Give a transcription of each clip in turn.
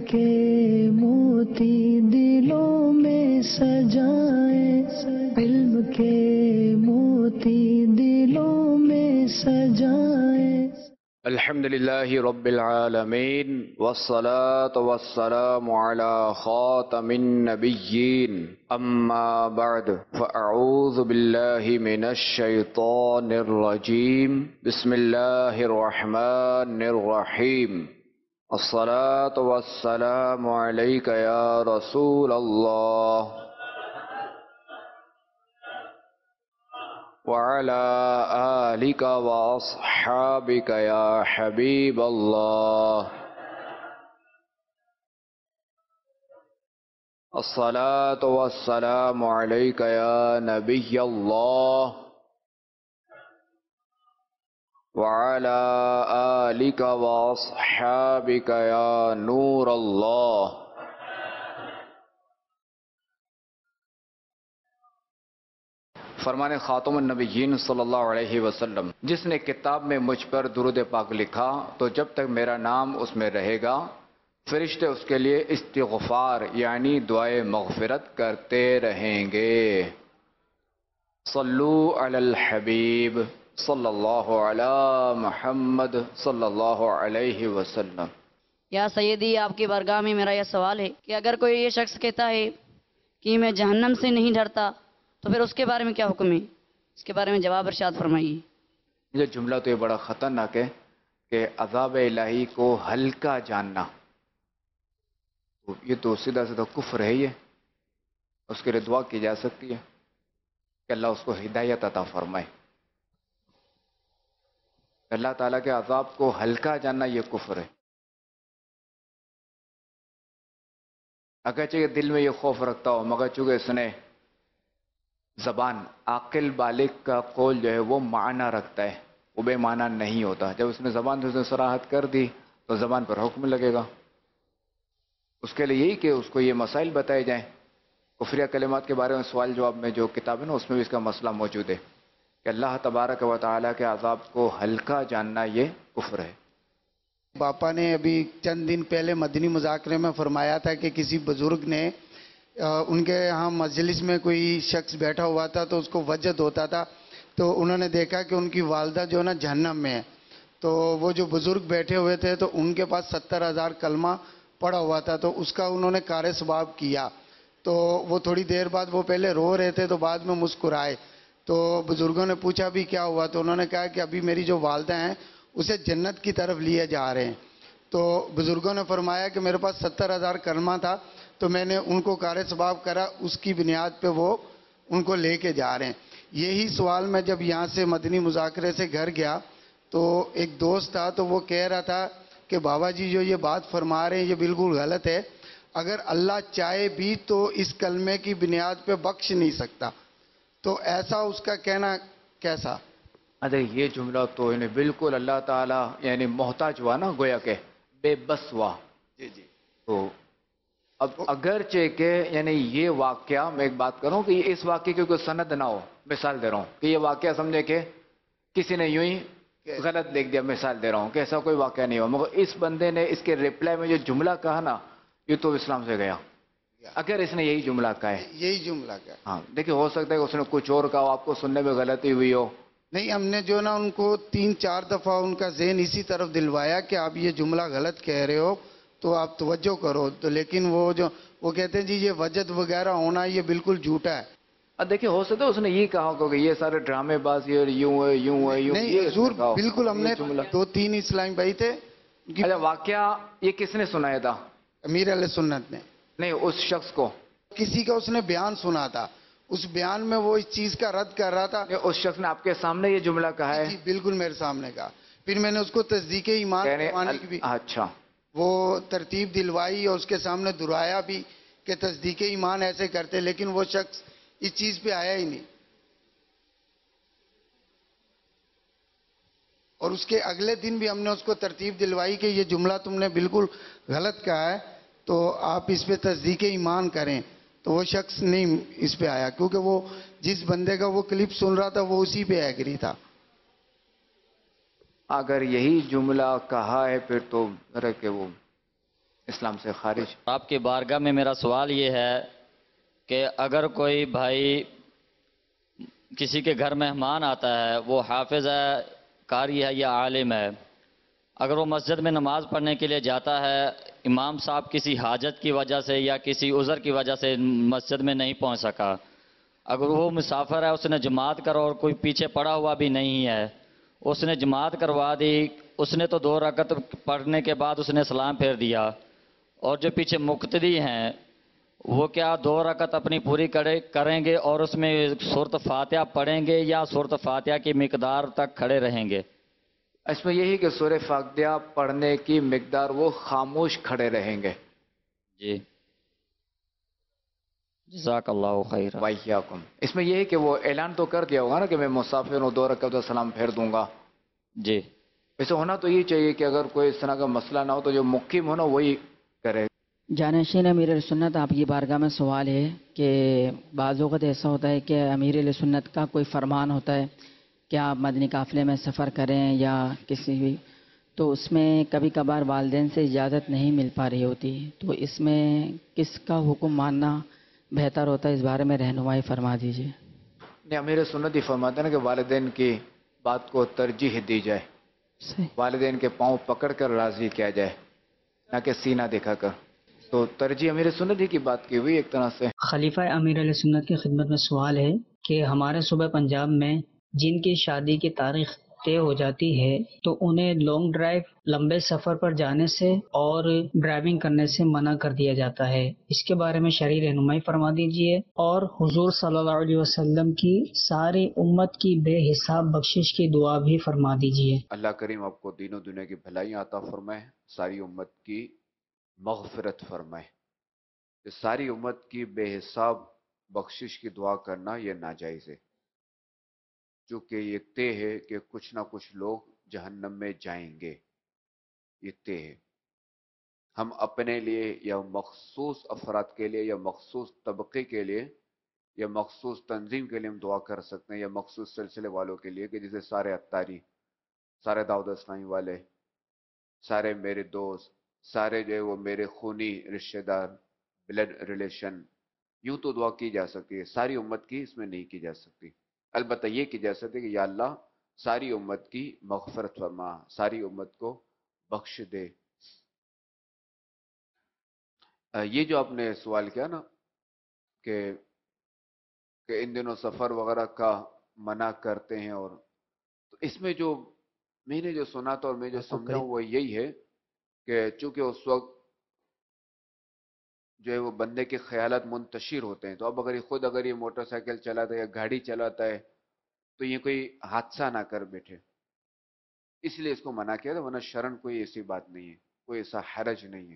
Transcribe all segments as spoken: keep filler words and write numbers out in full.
کے موتی دلوں میں سجائیں، علم کے موتی دلوں میں سجائیں۔ الحمد للہ رب العالمین والصلاة والسلام علی خاتم النبیین اما بعد فاعوذ باللہ من الشیطان الرجیم بسم اللہ الرحمن الرحیم الصلاة والسلام علیک یا رسول اللہ وعلى آلك وأصحابك يا حبيب الله الصلاة والسلام عليك يا نبي الله وعلى آلك وأصحابك يا نور الله۔ فرمان خاتم النبیین صلی اللہ علیہ وسلم، جس نے کتاب میں مجھ پر درود پاک لکھا تو جب تک میرا نام اس میں رہے گا فرشتے اس کے لیے استغفار یعنی دعائے مغفرت کرتے رہیں گے۔ صلو علی الحبیب صلی اللہ علی محمد صلی اللہ علیہ وسلم۔ یا سیدی، آپ کی بارگاہ میں میرا یہ سوال ہے کہ اگر کوئی یہ شخص کہتا ہے کہ میں جہنم سے نہیں ڈرتا تو پھر اس کے بارے میں کیا حکم ہے؟ اس کے بارے میں جواب ارشاد فرمائیے۔ یہ جملہ تو یہ بڑا خطرناک ہے کہ عذاب الہی کو ہلکا جاننا، یہ تو سیدھا سیدھا کفر ہے۔ یہ اس کے لیے دعا کی جا سکتی ہے کہ اللہ اس کو ہدایت عطا فرمائے۔ اللہ تعالیٰ کے عذاب کو ہلکا جاننا یہ کفر ہے، اگرچہ دل میں یہ خوف رکھتا ہو، مگر چونکہ اس نے زبان عاقل بالغ کا قول جو ہے وہ معنی رکھتا ہے، وہ بے معنی نہیں ہوتا۔ جب اس نے زبان سے اس نے صراحت کر دی تو زبان پر حکم لگے گا۔ اس کے لیے یہی کہ اس کو یہ مسائل بتائے جائیں۔ کفریہ کلمات کے بارے میں سوال جواب میں جو کتاب ہے نا اس میں بھی اس کا مسئلہ موجود ہے کہ اللہ تبارک و تعالیٰ کے عذاب کو ہلکا جاننا یہ کفر ہے۔ باپا نے ابھی چند دن پہلے مدنی مذاکرے میں فرمایا تھا کہ کسی بزرگ نے ان کے یہاں مجلس میں کوئی شخص بیٹھا ہوا تھا تو اس کو وجد ہوتا تھا، تو انہوں نے دیکھا کہ ان کی والدہ جو نا جہنم میں ہے، تو وہ جو بزرگ بیٹھے ہوئے تھے تو ان کے پاس ستر ہزار کلمہ پڑا ہوا تھا، تو اس کا انہوں نے کار ثواب کیا۔ تو وہ تھوڑی دیر بعد وہ پہلے رو رہے تھے تو بعد میں مسکرائے، تو بزرگوں نے پوچھا بھی کیا ہوا، تو انہوں نے کہا کہ ابھی میری جو والدہ ہیں اسے جنت کی طرف لیے جا رہے ہیں۔ تو بزرگوں نے فرمایا کہ میرے پاس ستر ہزار کلمہ تھا تو میں نے ان کو کار ثواب کرا، اس کی بنیاد پہ وہ ان کو لے کے جا رہے ہیں۔ یہی سوال میں جب یہاں سے مدنی مذاکرے سے گھر گیا تو ایک دوست تھا تو وہ کہہ رہا تھا کہ بابا جی جو یہ بات فرما رہے ہیں یہ بالکل غلط ہے، اگر اللہ چاہے بھی تو اس کلمے کی بنیاد پہ بخش نہیں سکتا، تو ایسا اس کا کہنا کیسا؟ ارے یہ جملہ تو انہیں بالکل اللہ تعالیٰ یعنی محتاج ہوا نا، گویا کہ بے بس ہوا۔ جی جی تو اب اگرچہ کہ یعنی یہ واقعہ میں ایک بات کروں کہ اس واقعے کی کوئی سند نہ ہو، مثال دے رہا ہوں کہ یہ واقعہ سمجھے کہ کسی نے یوں ہی غلط لکھ دیا، مثال دے رہا ہوں کہ ایسا کوئی واقعہ نہیں ہوا، مگر اس بندے نے اس کے ریپلائی میں جو جملہ کہا نا یہ تو اسلام سے گیا، اگر اس نے یہی جملہ کہا ہے، یہی جملہ کا ہاں دیکھیں ہو سکتا ہے کہ اس نے کچھ اور کہا، آپ کو سننے میں غلطی ہوئی ہو۔ نہیں، ہم نے جو نا ان کو تین چار دفعہ ان کا ذہن اسی طرف دلوایا کہ آپ یہ جملہ غلط کہہ رہے ہو تو آپ توجہ کرو، تو لیکن وہ جو وہ کہتے ہیں جی یہ وجد وغیرہ ہونا یہ بالکل جھوٹا ہے۔ اب دیکھیں ہو سکتا ہے اس نے یہ کہا کہ یہ سارے ڈرامے بازی اور یوں ہے یوں ہے یوں، نہیں حضور کہا بالکل، ہم نے دو تین اسلامی بھائی تھے، اچھا واقعہ یہ کس نے سنایا تھا؟ امیر علیہ سنت نے، نہیں اس شخص کو کسی کا اس نے بیان سنا تھا، اس بیان میں وہ اس چیز کا رد کر رہا تھا۔ اس شخص نے آپ کے سامنے یہ جملہ کہا ہے؟ جی بالکل میرے سامنے کہا، پھر میں نے اس کو تصدیق ایمان کروانے کی بھی اچھا وہ ترتیب دلوائی اور اس کے سامنے دہرایا بھی کہ تصدیق ایمان ایسے کرتے، لیکن وہ شخص اس چیز پہ آیا ہی نہیں۔ اور اس کے اگلے دن بھی ہم نے اس کو ترتیب دلوائی کہ یہ جملہ تم نے بالکل غلط کہا ہے تو آپ اس پہ تصدیق ایمان کریں، تو وہ شخص نہیں اس پہ آیا، کیونکہ وہ جس بندے کا وہ کلپ سن رہا تھا وہ اسی پہ ایگری تھا۔ اگر یہی جملہ کہا ہے پھر تو ذرا کہ وہ اسلام سے خارج. آپ کی بارگاہ میں میرا سوال یہ ہے کہ اگر کوئی بھائی کسی کے گھر مہمان آتا ہے، وہ حافظ ہے، قاری ہے یا عالم ہے، اگر وہ مسجد میں نماز پڑھنے کے لیے جاتا ہے، امام صاحب کسی حاجت کی وجہ سے یا کسی عذر کی وجہ سے مسجد میں نہیں پہنچ سکا، اگر وہ مسافر ہے، اس نے جماعت کرو اور کوئی پیچھے پڑا ہوا بھی نہیں ہے، اس نے جماعت کروا دی، اس نے تو دو رکعت پڑھنے کے بعد اس نے سلام پھیر دیا، اور جو پیچھے مقتدی ہیں وہ کیا دو رکعت اپنی پوری کریں گے اور اس میں سورۃ فاتحہ پڑھیں گے یا سورۃ فاتحہ کی مقدار تک کھڑے رہیں گے؟ اس میں یہی کہ سورہ فاتحہ پڑھنے کی مقدار وہ خاموش کھڑے رہیں گے. جی جزاک اللہ خیر. وَإِيَّاكُمْ. اس میں یہ ہے کہ وہ اعلان تو کر دیا ہوگا نا کہ میں مسافر ہوں، دو رکعت و سلام پھیر دوں گا. جی ویسے ہونا تو یہ چاہیے کہ اگر کوئی اس طرح کا مسئلہ نہ ہو تو جو مقیم ہو نا وہی کرے. جانشین امیر سنت، آپ کی بارگاہ میں سوال ہے کہ بعض اوقات ایسا ہوتا ہے کہ امیر سنت کا کوئی فرمان ہوتا ہے کہ آپ مدنی قافلے میں سفر کریں یا کسی بھی، تو اس میں کبھی کبھار والدین سے اجازت نہیں مل پا رہی ہوتی، تو اس میں کس کا حکم ماننا بہتر ہوتا ہے؟ اس بارے میں رہنمائی فرما دیجیے. نہیں، امیر سنت ہی فرماتے ہیں نا کہ والدین کی بات کو ترجیح دی جائے، صحیح. والدین کے پاؤں پکڑ کر راضی کیا جائے، نہ کہ سینہ دکھا کر. تو ترجیح امیر سنت ہی کی بات کی ہوئی ایک طرح سے. خلیفہ امیر علیہ سنت کی خدمت میں سوال ہے کہ ہمارے صوبہ پنجاب میں جن کی شادی کی تاریخ طے ہو جاتی ہے تو انہیں لانگ ڈرائیو، لمبے سفر پر جانے سے اور ڈرائیونگ کرنے سے منع کر دیا جاتا ہے. اس کے بارے میں شرعی رہنمائی فرما دیجیے، اور حضور صلی اللہ علیہ وسلم کی ساری امت کی بے حساب بخشش کی دعا بھی فرما دیجیے. اللہ کریم آپ کو دین و دنیا کی بھلائیاں عطا فرمائے، ساری امت کی مغفرت فرمائے. کہ ساری امت کی بے حساب بخشش کی دعا کرنا یہ ناجائز ہے، چونکہ یہ طے ہے کہ کچھ نہ کچھ لوگ جہنم میں جائیں گے. یہ طے ہے. ہم اپنے لیے یا مخصوص افراد کے لیے یا مخصوص طبقے کے لیے یا مخصوص تنظیم کے لیے ہم دعا کر سکتے ہیں، یا مخصوص سلسلے والوں کے لیے، کہ جیسے سارے اتاری، سارے دعوت اسلامی والے، سارے میرے دوست، سارے جو ہے وہ میرے خونی رشتہ دار، بلڈ ریلیشن، یوں تو دعا کی جا سکتی ہے. ساری امت کی اس میں نہیں کی جا سکتی. البتہ یہ کی جا سکتی ہے کہ یا اللہ ساری امت کی مغفرت فرما، ساری امت کو بخش دے. یہ جو آپ نے سوال کیا نا کہ کہ ان دنوں سفر وغیرہ کا منع کرتے ہیں، اور تو اس میں جو میں نے جو سنا تھا اور میں جو سمجھا ہوں وہ یہی ہے کہ چونکہ اس وقت جو ہے وہ بندے کے خیالات منتشر ہوتے ہیں، تو اب اگر یہ خود اگر یہ موٹر سائیکل چلاتا ہے یا گاڑی چلاتا ہے تو یہ کوئی حادثہ نہ کر بیٹھے، اس لیے اس کو منع کیا تھا. ورنہ شرن کوئی ایسی بات نہیں ہے، کوئی ایسا حرج نہیں ہے.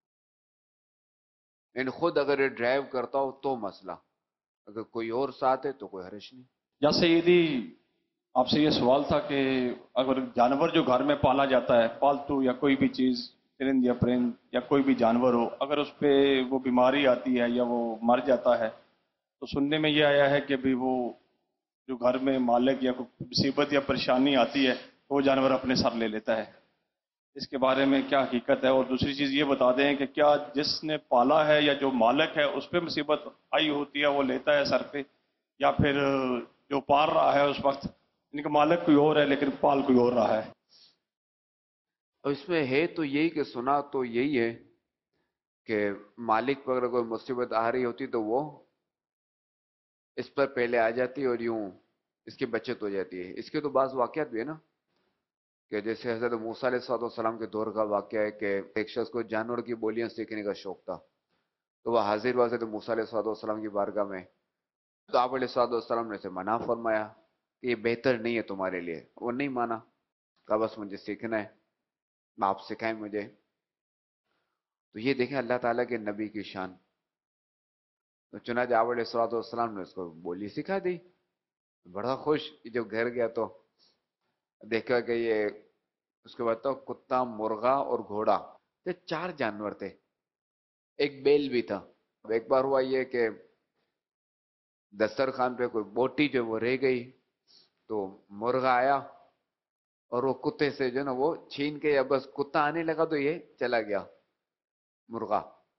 یعنی خود اگر یہ ڈرائیو کرتا ہو تو مسئلہ، اگر کوئی اور ساتھ ہے تو کوئی حرج نہیں. یا سیدی آپ سے یہ سوال تھا کہ اگر جانور جو گھر میں پالا جاتا ہے، پالتو یا کوئی بھی چیز، چرند یا پرند یا کوئی بھی جانور ہو، اگر اس پہ وہ بیماری آتی ہے یا وہ مر جاتا ہے تو سننے میں یہ آیا ہے کہ بھی وہ جو گھر میں مالک یا کوئی مصیبت یا پریشانی آتی ہے تو وہ جانور اپنے سر لے لیتا ہے. اس کے بارے میں کیا حقیقت ہے؟ اور دوسری چیز یہ بتا دیں کہ کیا جس نے پالا ہے یا جو مالک ہے اس پہ مصیبت آئی ہوتی ہے وہ لیتا ہے سر پہ، یا پھر جو پال رہا ہے اس وقت ان کا مالک کوئی اور ہے لیکن پال کوئی اور رہا ہے؟ اور اس میں ہے تو یہی کہ سنا تو یہی ہے کہ مالک پر اگر کوئی مصیبت آ رہی ہوتی تو وہ اس پر پہلے آ جاتی اور یوں اس کی بچت ہو جاتی ہے. اس کے تو بعض واقعات بھی ہے نا، کہ جیسے حضرت موسیٰ علیہ السلام کے دور کا واقعہ ہے کہ ایک شخص کو جانور کی بولیاں سیکھنے کا شوق تھا، تو وہ حاضر ہوا حضرت موسیٰ علیہ السلام کی بارگاہ میں. تو آپ علیہ السلام نے اسے منع فرمایا کہ یہ بہتر نہیں ہے تمہارے لیے. وہ نہیں مانا، کہا بس مجھے سیکھنا ہے، آپ سکھائیں مجھے. تو یہ دیکھیں اللہ تعالیٰ کے نبی کی شان. تو چنانچہ آپ علیہ السلام نے اس کو بولی سکھا دی. بڑا خوش. جب گھر گیا تو دیکھا کہ یہ اس کے بعد تو کتا، مرغا اور گھوڑا، یہ چار جانور تھے، ایک بیل بھی تھا. ایک بار ہوا یہ کہ دسترخوان پہ کوئی بوٹی جو وہ رہ گئی، تو مرغا آیا اور وہ کتے سے جو نا وہ چھین کے، یا بس کتا آنے لگا تو یہ چلا گیا. मुर्गा।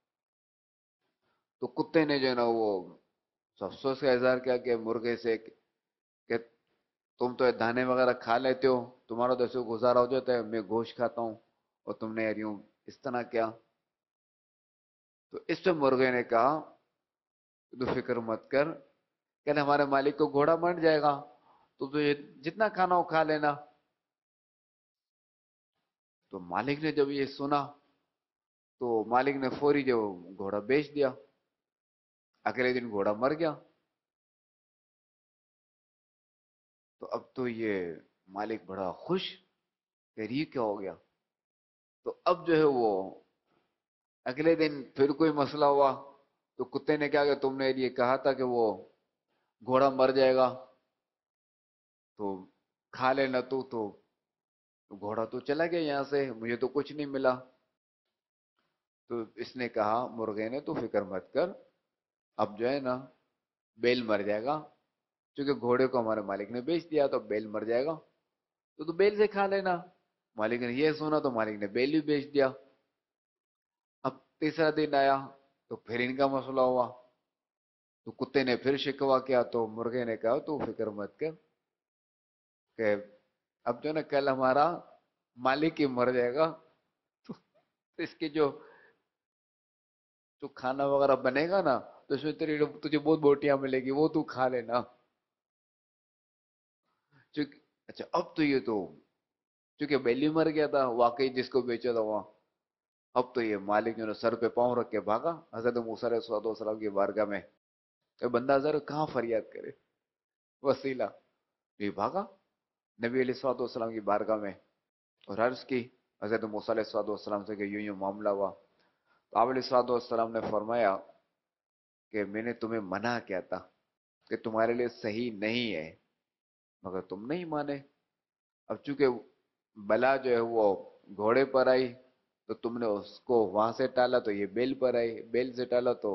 तो कुत्ते ने जो है ना वो अफसोस का इजहार किया कि मुर्गे से कि तुम तो ये दाने वगैरह खा लेते हो, तुम्हारा तो ऐसे गुजारा हो जाता है, मैं गोश्त खाता हूँ और तुमने यार यूं इस तरह किया। तो इस पे मुर्गे ने कहा तो फिक्र मत कर, कहने हमारे मालिक को घोड़ा मर जाएगा, तो तुझे जितना खाना हो खा लेना। तो मालिक ने जब ये सुना तो मालिक ने फौरी जो घोड़ा बेच दिया, अगले दिन घोड़ा मर गया। तो अब तो ये मालिक बड़ा खुश, फिर ये क्या हो गया। तो अब जो है वो अगले दिन फिर कोई मसला हुआ, तो कुत्ते ने क्या किया, तुमने ये कहा था कि वो घोड़ा मर जाएगा तो खा लेना तू, तो घोड़ा तो चला गया यहाँ से, मुझे तो कुछ नहीं मिला। तो इसने कहा मुर्गे ने, तू फिक्र मत कर, अब जो है ना बैल मर जाएगा, क्योंकि घोड़े को हमारे मालिक ने बेच दिया तो बैल मर जाएगा, तो तू बैल से खा लेना। मालिक ने ये सुना तो मालिक ने बैल भी बेच दिया। अब तीसरा दिन आया तो फिर इनका मसला हुआ, तो कुत्ते ने फिर शिकवा किया, तो मुर्गे ने कहा तू फिक्र मत कर कि अब जो ना कल हमारा मालिक ही मर जाएगा, तो इसके जो जो खाना वगैरह बनेगा ना, तो इसमें तेरी तुझे बहुत बोटियां मिलेगी, वो तू खा लेना। चूंकि अच्छा अब तो ये तो क्योंकि बैली मर गया था वाकई जिसको बेचा था वहां, अब तो ये मालिक जो ना सर पे पांव रख के भागा हजरत मूसा अलैहिस्सलाम की बारगाह में। तो बंदा जरा कहाँ फरियाद करे, वसीला ये भागा नबी अलैहिस्सलाम की बारगाह में और अर्ज की हजरत मूसा अलैहिस्सलाम से कि यूं यूं मामला हुआ। तो आप अलैहिस्सलाम ने फरमाया कि मैंने तुम्हें मना किया था कि तुम्हारे लिए सही नहीं है, मगर तुम नहीं माने। अब चूंकि बला जो है वो घोड़े पर आई तो तुमने उसको वहां से टाला, तो ये बेल पर आई, बेल से टाला तो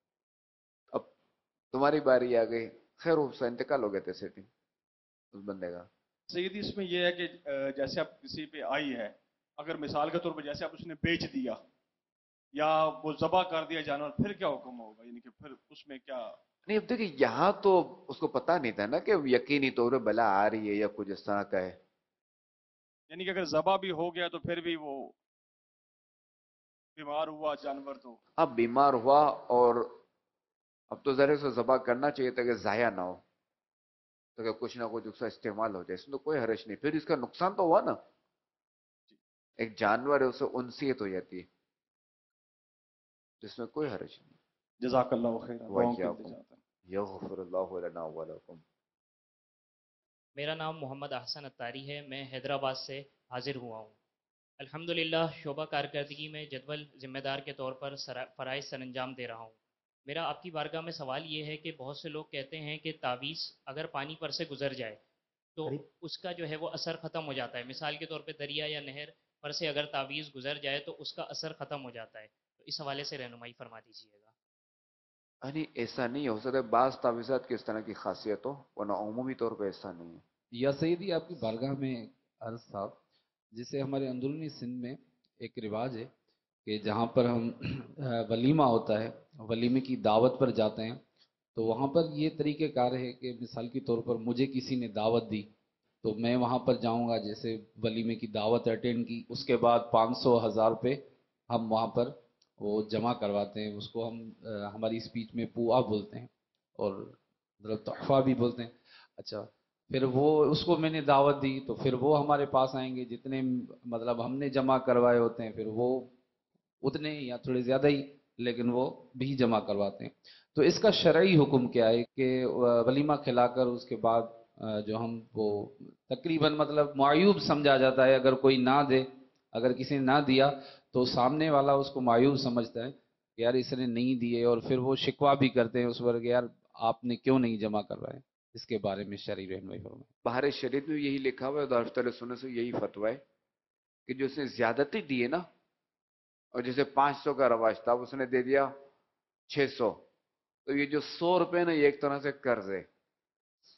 अब तुम्हारी बारी आ गई। खैर उसका इंतकाल हो गया था सेटिंग उस बंदे का। सईद इसमें यह है कि अ, जैसे आप किसी पे आई है, अगर मिसाल के तौर पर जैसे आप उसने बेच दिया या वो जबा कर दिया जानवर, फिर क्या हुक्म होगा, यानी कि फिर उसमें क्या? नहीं अब देखिए यहाँ तो उसको पता नहीं था ना कि यकीनी तौर पर बला आ रही है या कुछ इस तरह का है। यानी कि अगर जबा भी हो गया तो फिर भी वो बीमार हुआ जानवर तो? अब बीमार हुआ और अब तो जरा से जबा करना चाहिए था कि जाया ना हो, तो कि कुछ ना कुछ उसका इस्तेमाल हो जाए, इसमें तो कोई हर्ज नहीं, फिर इसका नुकसान तो हुआ ना, एक जानवर है उससे उनसीयत हो जाती है, जिसमें कोई हर्ज नहीं। जज़ाकल्लाहु खैरन, दुआओं के वय्याकुम इंतजार। यग़फिरुल्लाहु लना व लकुम। मेरा नाम मोहम्मद अहसन अत्तारी है, मैं हैदराबाद से हाजिर हुआ हूँ। अल्हम्दुलिल्लाह शोबा कारकर्दगी में जदवल ज़िम्मेदार के तौर पर फ़राइज़ सरअंजाम दे रहा हूँ। मेरा आपकी बारगाह में सवाल ये है कि बहुत से लोग कहते हैं कि तावीज़ अगर पानी पर से गुजर जाए तो उसका जो है वो असर ख़त्म हो जाता है। मिसाल के तौर पे दरिया या नहर पर से अगर तावीज़ गुजर जाए तो उसका असर ख़त्म हो जाता है, तो इस हवाले से रहनुमाई फरमा दीजिएगा। यानी ऐसा नहीं हो सकता, बाज़ तावीज़ात की इस तरह की खासियत हो, वरना उमूमी तौर पर ऐसा नहीं है। या सईदी आपकी बारगाह में अर्ज था, जिसे हमारे अंदरूनी सिंध में एक रिवाज है कि जहाँ पर हम वलीमा होता है, वलीमे की दावत पर जाते हैं, तो वहाँ पर ये तरीक़ेकार है कि मिसाल के तौर पर मुझे किसी ने दावत दी तो मैं वहाँ पर जाऊँगा, जैसे वलीमे की दावत अटेंड की, उसके बाद पाँच सौ हज़ार रुपये हम वहाँ पर वो जमा करवाते हैं। उसको हम आ, हमारी स्पीच में पुआ बोलते हैं और मतलब तोहफ़ा भी बोलते हैं। अच्छा, फिर वो उसको मैंने दावत दी तो फिर वो हमारे पास आएंगे, जितने मतलब हमने जमा करवाए होते हैं फिर वो उतने या थोड़े ज़्यादा ही, लेकिन वो भी जमा करवाते हैं। तो इसका शरई हुक्म क्या है कि वलीमा खिलाकर उसके बाद जो हम वो तकरीबन मतलब मायूब समझा जाता है, अगर कोई ना दे, अगर किसी ने ना दिया तो सामने वाला उसको मायूब समझता है कि यार इसने नहीं दिए, और फिर वो शिकवा भी करते हैं उस पर कि यार आपने क्यों नहीं जमा करवाए। इसके बारे में शरई रहनुमाई फरमाएं। बाहर शरीयत में यही लिखा हुआ है, दारुल सुन्नत से यही फतवा है कि जो उसने ज्यादती दी है ना, और जैसे पाँच सौ का रवाज था उसने दे दिया छह सौ, तो ये जो सौ रुपए ना ये एक तरह से कर्ज है।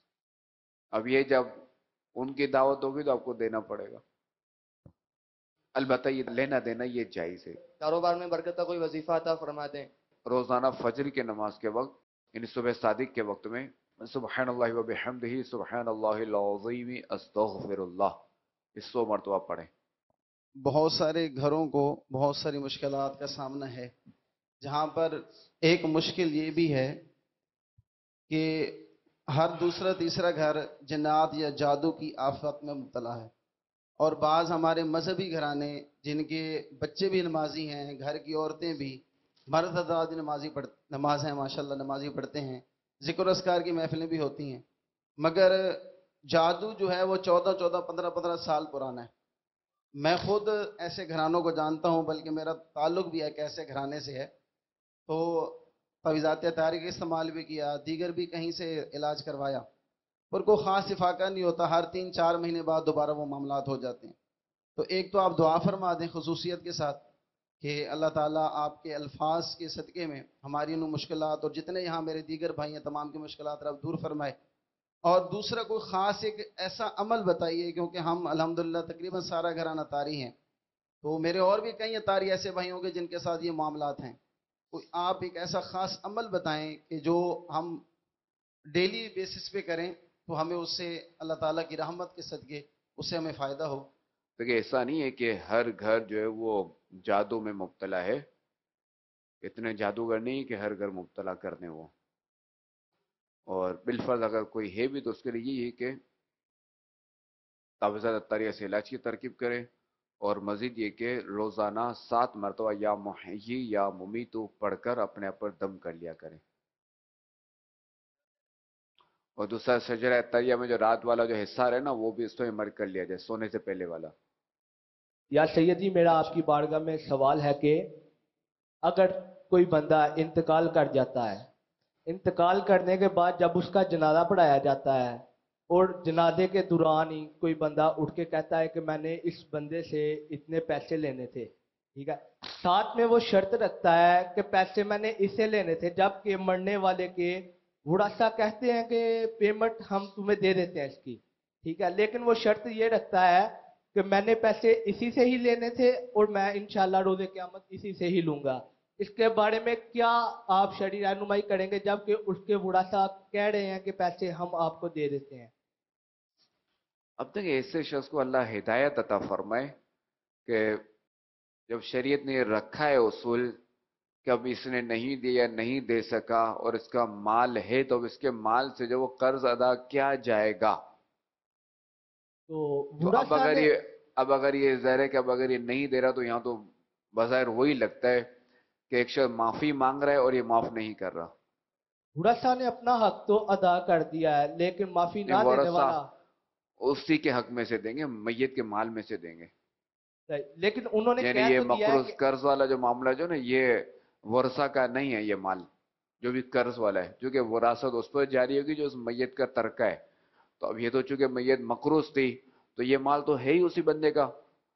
अब ये जब उनकी दावत होगी तो आपको देना पड़ेगा। البتہ یہ لینا دینا یہ جائز ہے. کاروبار میں برکت کا کوئی وظیفہ عطا فرما دیں. روزانہ فجر کی نماز کے وقت یعنی صبح صادق کے وقت میں سبحان اللہ و بحمدہ سبحان اللہ العظیم استغفر اللہ اس سو مرتبہ پڑھیں. بہت سارے گھروں کو بہت ساری مشکلات کا سامنا ہے، جہاں پر ایک مشکل یہ بھی ہے کہ ہر دوسرا تیسرا گھر جنات یا جادو کی آفت میں مبتلا ہے، اور بعض ہمارے مذہبی گھرانے جن کے بچے بھی نمازی ہیں، گھر کی عورتیں بھی، مرد حضرات نمازی پڑھ نماز ہیں ماشاءاللہ نمازی پڑھتے ہیں، ذکر و اذکار کی محفلیں بھی ہوتی ہیں، مگر جادو جو ہے وہ چودہ چودہ پندرہ پندرہ سال پرانا ہے. میں خود ایسے گھرانوں کو جانتا ہوں، بلکہ میرا تعلق بھی ایک ایسے گھرانے سے ہے. تو تعویذات اطہاری کا استعمال بھی کیا، دیگر بھی کہیں سے علاج کروایا، پر کوئی خاص افاقہ نہیں ہوتا. ہر تین چار مہینے بعد دوبارہ وہ معاملات ہو جاتے ہیں. تو ایک تو آپ دعا فرما دیں خصوصیت کے ساتھ کہ اللہ تعالیٰ آپ کے الفاظ کے صدقے میں ہماری ان مشکلات اور جتنے یہاں میرے دیگر بھائی ہیں تمام کی مشکلات رب دور فرمائے. اور دوسرا کوئی خاص ایک ایسا عمل بتائیے، کیونکہ ہم الحمدللہ تقریباً سارا گھرانہ اطاری ہیں، تو میرے اور بھی کئی اطاری ایسے بھائی ہوں گے جن کے ساتھ یہ معاملات ہیں. کوئی آپ ایک ایسا خاص عمل بتائیں کہ جو ہم ڈیلی بیسس پہ کریں تو ہمیں اس سے اللہ تعالیٰ کی رحمت کے صدقے اس سے ہمیں فائدہ ہو. دیکھیں ایسا نہیں ہے کہ ہر گھر جو ہے وہ جادو میں مبتلا ہے، اتنے جادوگر نہیں کہ ہر گھر مبتلا کرنے وہ. اور بالفرض اگر کوئی ہے بھی تو اس کے لیے یہ ہے کہ تعویذات اطہاریہ سے علاج کی ترکیب کرے، اور مزید یہ کہ روزانہ سات مرتبہ یا محیی یا ممیتو پڑھ کر اپنے آپ پر دم کر لیا کرے. اور دوسرا شجرہ اطہاریہ میں جو رات والا جو حصہ ہے نا وہ بھی اس میں مرگ کر لیا جائے سونے سے پہلے والا. یا سید جی میرا آپ کی بارگاہ میں سوال ہے کہ اگر کوئی بندہ انتقال کر جاتا ہے، انتقال کرنے کے بعد جب اس کا جنازہ پڑھایا جاتا ہے اور جنازے کے دوران ہی کوئی بندہ اٹھ کے کہتا ہے کہ میں نے اس بندے سے اتنے پیسے لینے تھے، ٹھیک ہے، ساتھ میں وہ شرط رکھتا ہے کہ پیسے میں نے اسے لینے تھے، جبکہ مرنے والے کے ورثہ کہتے ہیں کہ پیمنٹ ہم تمہیں دے دیتے ہیں اس کی، ٹھیک ہے، لیکن وہ شرط یہ رکھتا ہے کہ میں نے پیسے اسی سے ہی لینے تھے اور میں انشاءاللہ روز قیامت اسی سے ہی لوں گا. اس کے بارے میں کیا آپ شرعی رہنمائی کریں گے جبکہ اس کے ورثہ کہہ رہے ہیں کہ پیسے ہم آپ کو دے دیتے ہیں؟ اب تک ایسے شخص کو اللہ ہدایت عطا فرمائے کہ جب شریعت نے رکھا ہے اصول کہ اب اس نے نہیں دیا نہیں دے سکا اور اس کا مال ہے تو اب اس کے مال سے جو وہ قرض ادا کیا جائے گا، تو تو اب اگر یہ اب اگر یہ ظاہر ہے کہ اب اگر یہ نہیں دے رہا تو یہاں تو بظاہر وہی لگتا ہے کہ ایک شخص معافی مانگ رہا ہے اور یہ معاف نہیں کر رہا. ورثہ نے اپنا حق تو ادا کر دیا ہے لیکن معافی نہ دینے والا اسی کے حق میں سے دیں گے، میت کے مال میں سے دیں گے. لیکن انہوں نے یعنی کہہ یہ تو دیا ہے مقروض کہ قرض والا جو معاملہ جو نا یہ ورثہ کا نہیں ہے، یہ مال جو بھی قرض والا ہے چونکہ وراثت اس پر جاری ہوگی جو اس میت کا ترکہ ہے. تو اب یہ تو چونکہ میت مقروض تھی تو یہ مال تو ہے ہی اسی بندے کا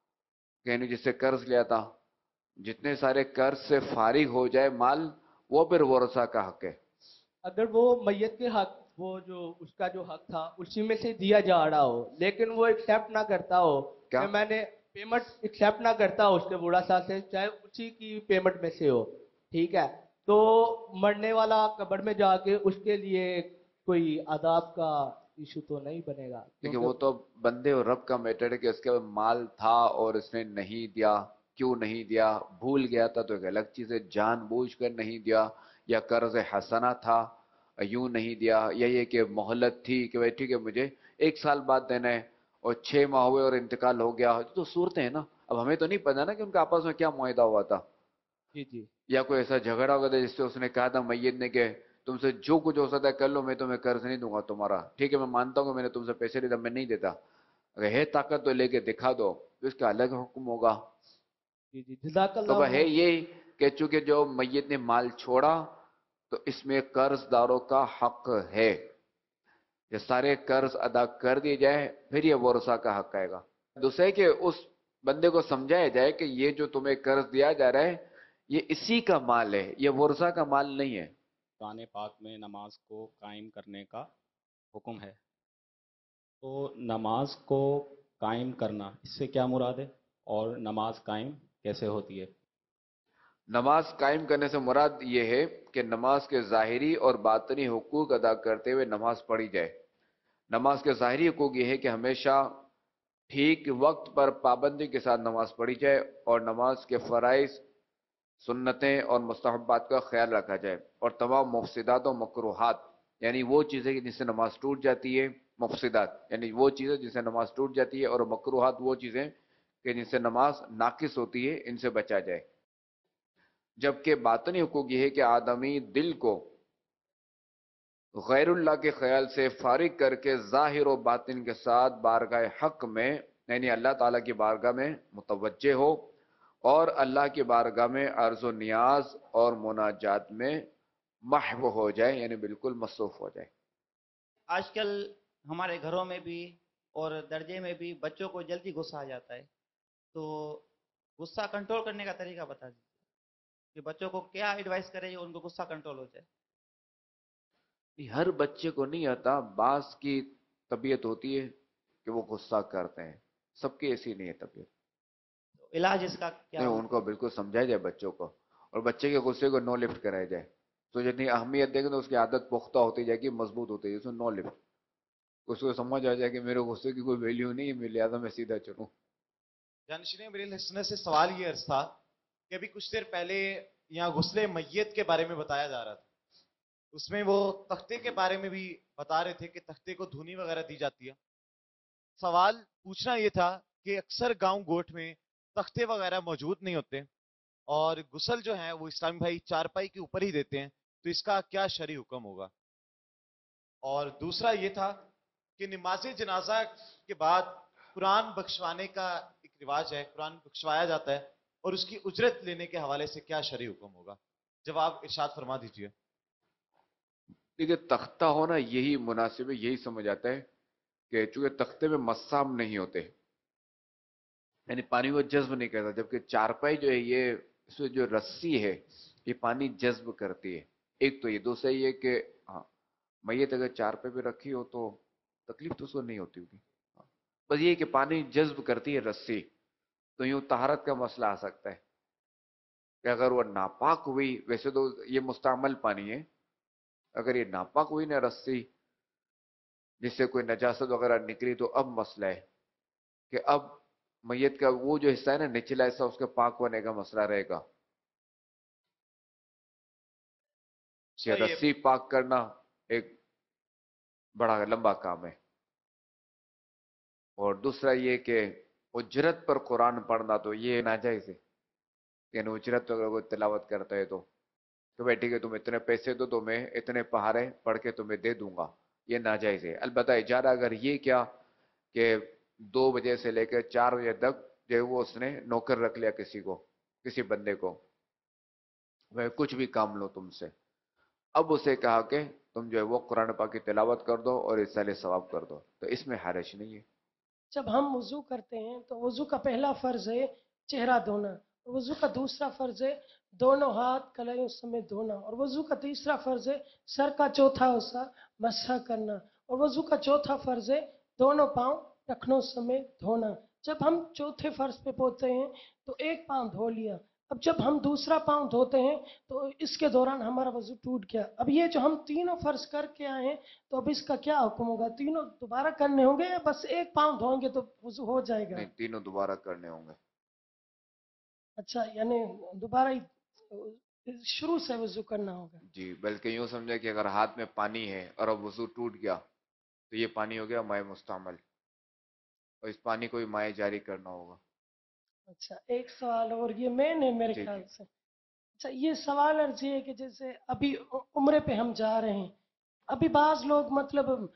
یعنی جس سے قرض لیا تھا. جتنے سارے قرض سے فارغ ہو جائے مال وہ پھر ورثہ کا حق ہے. اگر وہ میت کے حق وہ جو اس کا جو حق تھا اسی میں سے دیا جا رہا ہو لیکن وہ ایکسیپٹ نہ کرتا ہو کہ میں نے پیمنٹ ایکسیپٹ نہ کرتا ہو اس کے ورثہ سے چاہے اسی کی پیمنٹ میں سے ہو، ٹھیک ہے، تو مرنے والا قبر میں جا کے اس کے لیے کوئی عذاب کا ایشو تو نہیں بنے گا؟ دیکھیں وہ تو بندے اور رب کا میٹر ہے کہ اس کے مال تھا اور اس نے نہیں دیا، کیوں نہیں دیا، بھول گیا تھا تو ایک الگ چیز ہے، جان بوجھ کر نہیں دیا، یا قرض حسنہ تھا یوں نہیں دیا، یا یہ کہ مہلت تھی کہ بھائی ٹھیک ہے مجھے ایک سال بعد دینا ہے اور چھ ماہ ہوئے اور انتقال ہو گیا، تو صورتیں ہیں نا. اب ہمیں تو نہیں پتا نا کہ ان کا آپس میں کیا معاہدہ ہوا تھا، جی جی، یا کوئی ایسا جھگڑا ہوا تھا جس سے اس نے کہا تھا میت نے کہ تم سے جو کچھ ہو سکتا ہے کر لو، میں تمہیں قرض نہیں دوں گا تمہارا، ٹھیک ہے میں مانتا ہوں کہ میں نے تم سے پیسے لیتا میں نہیں دیتا، اگر ہے طاقت تو لے کے دکھا دو تو اس کا الگ حکم ہوگا. جی جی جزاک تو اللہ. ہے یہ کہ چونکہ جو میت نے مال چھوڑا تو اس میں قرض داروں کا حق ہے، یہ سارے قرض ادا کر دیے جائے پھر یہ ورثہ کا حق آئے گا. دوسرے کہ اس بندے کو سمجھایا جائے کہ یہ جو تمہیں قرض دیا جا رہا ہے یہ اسی کا مال ہے، یہ ورثہ کا مال نہیں ہے. قرآن پاک میں نماز کو قائم کرنے کا حکم ہے، تو نماز کو قائم کرنا اس سے کیا مراد ہے और नमाज कायम कैसे होती है? नमाज कायम करने से मुराद ये है कि नमाज के ज़ाहिरी और बातनी हुकूक अदा करते हुए नमाज पढ़ी जाए। नमाज के ज़ाहिरी हुकूक ये है कि हमेशा ठीक वक्त पर पाबंदी के साथ नमाज पढ़ी जाए और नमाज के फ़राइज़, सुन्नतें और मुस्तहब्बात का ख्याल रखा जाए, और तमाम मुफसिदात और मकरूहात यानी वो चीज़ें जिनसे नमाज टूट जाती है, मुफसिदात यानी वो चीज़ें जिनसे नमाज टूट जाती है, और मकरूहात वो चीज़ें कि जिनसे नमाज नाकिस होती है, इनसे बचा जाए। जबकि बातनी हुकूक ये है कि आदमी दिल को गैरुल्लाह के ख्याल से फारिग करके ज़ाहिर और बातिन के साथ बारगाह हक़ में यानी अल्लाह ताला की बारगाह में मुतवज्जे हो और अल्लाह की बारगाह में अर्ज़ व नियाज और मुनाजात में महव हो जाए, यानी बिल्कुल मसरूफ़ हो जाए। आजकल हमारे घरों में भी और दर्जे में भी बच्चों को जल्दी गुस्सा आ जाता है, तो गुस्सा कंट्रोल करने का तरीका बता दीजिए कि बच्चों को क्या एडवाइस करें जो उनको गुस्सा कंट्रोल हो जाए। हर बच्चे को नहीं आता, बास की तबीयत होती है कि वो गुस्सा करते हैं, सबकी ऐसी नहीं है तबीयत। तो इलाज इसका क्या नहीं, होगा? उनको बिल्कुल समझाया जाए बच्चों को, और बच्चे के गुस्से को नो लिफ्ट कराया जाए। तो जितनी अहमियत देंगे तो उसकी आदत पुख्ता होती जाएगी, मजबूत होती जाएगी। नो लिफ्ट, उसको समझ आ जाए कि मेरे गुस्से की कोई वैल्यू नहीं है, मैं लिहाजा मैं सीधा चलूँ। जानशीन मेरे लिसनर से सवाल ये अर्ज था कि अभी कुछ देर पहले यहाँ गुस्ले मैयत के बारे में बताया जा रहा था, उसमें वो तख्ते के बारे में भी बता रहे थे कि तख्ते को धुनी वगैरह दी जाती है। सवाल पूछना ये था कि अक्सर गांव गोठ में तख्ते वगैरह मौजूद नहीं होते और गुस्ल जो है वो इस्लामी भाई चारपाई के ऊपर ही देते हैं, तो इसका क्या शरई हुक्म होगा? और दूसरा ये था कि नमाज जनाजा के बाद कुरान बख्शवाने का एक रिवाज है, कुरान बख्शवाया जाता है और उसकी उजरत लेने के हवाले से क्या शरई हुक्म होगा? जवाब इरशाद फरमा दीजिए। देखिए, तख्ता होना यही मुनासिब है, यही समझ आता है कि चूंकि तख्ते में मस्साम नहीं होते, यानी पानी को जज्ब नहीं करता, जबकि चारपाई जो है ये इसमें जो रस्सी है ये पानी जज्ब करती है। एक तो ये, दूसरा ये कि हाँ मैयत अगर चारपाई पे रखी हो तो तकलीफ तो उसको नहीं होती होगी, बस ये कि पानी जज्ब करती है रस्सी। तो यूं तहारत का मसला आ सकता है कि अगर वो नापाक हुई, वैसे तो ये मुस्तामल पानी है, अगर ये नापाक हुई ना रस्सी जिससे कोई नजासत वगैरह निकली, तो अब मसला है कि अब मैयत का वो जो हिस्सा है ना निचला हिस्सा, उसके पाक होने का मसला रहेगा। ये रस्सी पाक करना एक बड़ा लंबा काम है। और दूसरा ये कि उजरत पर कुरान पढ़ना तो ये नाजायज है, यानी उजरत तो अगर कोई तिलावत करता है तो तो भाई ठीक है, तुम इतने पैसे दो तो मैं इतने पहाड़े पढ़ के तुम्हें दे दूंगा, ये नाजायज है। अलबत्ता इजारा अगर ये क्या कि दो बजे से लेकर चार बजे तक जो है वो उसने नौकर रख लिया किसी को, किसी बंदे को, वह कुछ भी काम लो तुमसे, अब उसे कहा कि तुम जो है वो कुरान पाक की तिलावत कर दो और इसाले सवाब कर दो, तो इसमें हरज नहीं है। जब हम वुजू करते हैं तो वुजू का पहला फर्ज है चेहरा धोना, और वुजू का दूसरा फर्ज है दोनों हाथ कलाइयों समेत धोना, और वुजू का तीसरा फर्ज है सर का चौथा हिस्सा मस्सा करना, और वुजू का चौथा फर्ज है दोनों पांव टखनों समेत धोना। जब हम चौथे फर्ज पे पहुंचते हैं तो एक पांव धो लिया, अब जब हम दूसरा पांव धोते हैं तो इसके दौरान हमारा वजू टूट गया। अब ये जो हम तीनों फर्ज करके आए हैं तो अब इसका क्या हुक्म होगा? तीनों दोबारा करने होंगे या बस एक पांव धोएंगे तो वजू हो जाएगा? नहीं, तीनों दोबारा करने होंगे। अच्छा, यानी दोबारा शुरू से वजू करना होगा? जी, बल्कि यूं समझे कि अगर हाथ में पानी है और अब वजू टूट गया तो ये पानी हो गया माए मुस्तामल, और इस पानी को भी माए जारी करना होगा। अच्छा, एक सवाल और, ये मेन है मेरे ख्याल से। अच्छा, ये सवाल अर्ज है कि जैसे अभी उम्रे पे हम जा रहे हैं, अभी बाज लोग मतलब